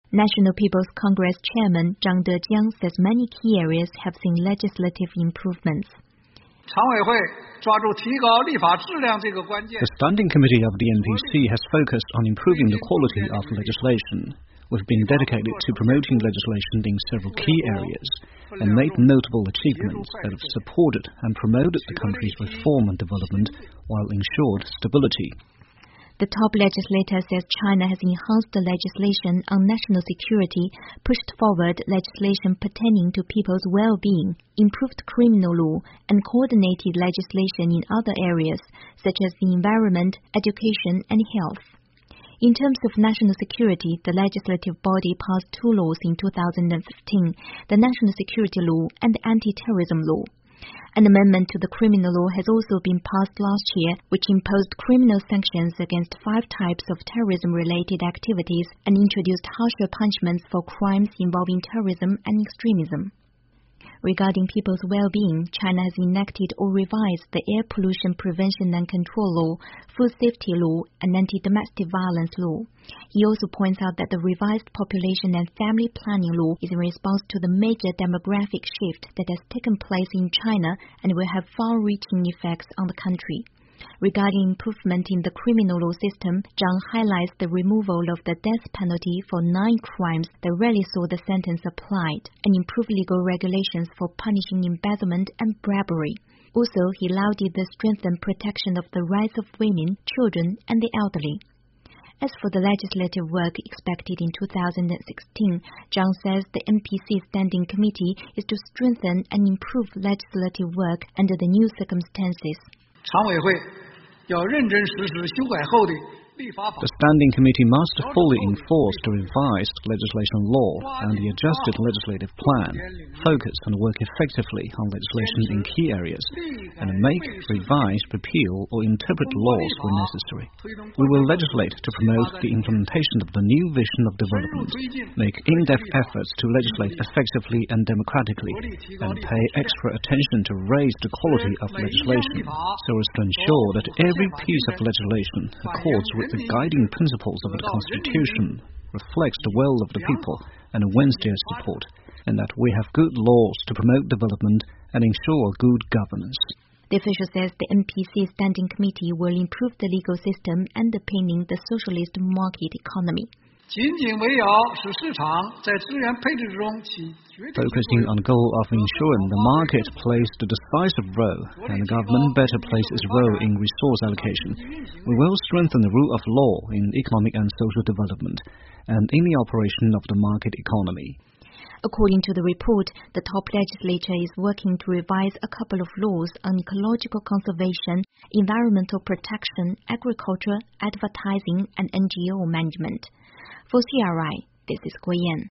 National People's Congress Chairman Zhang Dejiang says many key areas have seen legislative improvements. The Standing Committee of the NPC has focused on improving the quality of legislation. We've been dedicated to promoting legislation in several key areas and made notable achievements that have supported and promoted the country's reform and development while ensured stability. The top legislator says China has enhanced the legislation on national security, pushed forward legislation pertaining to people's well-being, improved criminal law, and coordinated legislation in other areas, such as the environment, education, and health. In terms of national security, the legislative body passed two laws in 2015, the National Security Law and the Anti-Terrorism Law. An amendment to the criminal law has also been passed last year, which imposed criminal sanctions against 5 types of terrorism-related activities and introduced harsher punishments for crimes involving terrorism and extremism. Regarding people's well-being, China has enacted or revised the Air Pollution Prevention and Control Law, Food Safety Law, and Anti-Domestic Violence Law. He also points out that the revised Population and Family Planning Law is in response to the major demographic shift that has taken place in China and will have far-reaching effects on the country. Regarding improvement in the criminal law system, Zhang highlights the removal of the death penalty for 9 crimes that rarely saw the sentence applied, and improved legal regulations for punishing embezzlement and bribery. Also, he lauded the strengthened protection of the rights of women, children, and the elderly. As for the legislative work expected in 2016, Zhang says the NPC Standing Committee is to strengthen and improve legislative work under the new circumstances. The Standing Committee must fully enforce the revised legislation law and the adjusted legislative plan, focus and work effectively on legislation in key areas, and make, revise, repeal or interpret laws where necessary. We will legislate to promote the implementation of the new vision of development, make in-depth efforts to legislate effectively and democratically, and pay extra attention to raise the quality of legislation so as to ensure that every piece of legislation accords with the guiding principles of the Constitution, reflects the will of the people, and wins their support, and that we have good laws to promote development and ensure good governance. The official says the NPC Standing Committee will improve the legal system underpinning the socialist market economy. Focusing on the goal of ensuring the market plays the decisive role and the government better plays its role in resource allocation, we will strengthen the rule of law in economic and social development and in the operation of the market economy. According to the report, the top legislature is working to revise a couple of laws on ecological conservation, environmental protection, agriculture, advertising, and NGO management. For CRI, this is Guo Yan.